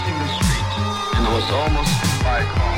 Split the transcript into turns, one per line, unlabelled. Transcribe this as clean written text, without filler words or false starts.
crossing the street, and I was almost by a car.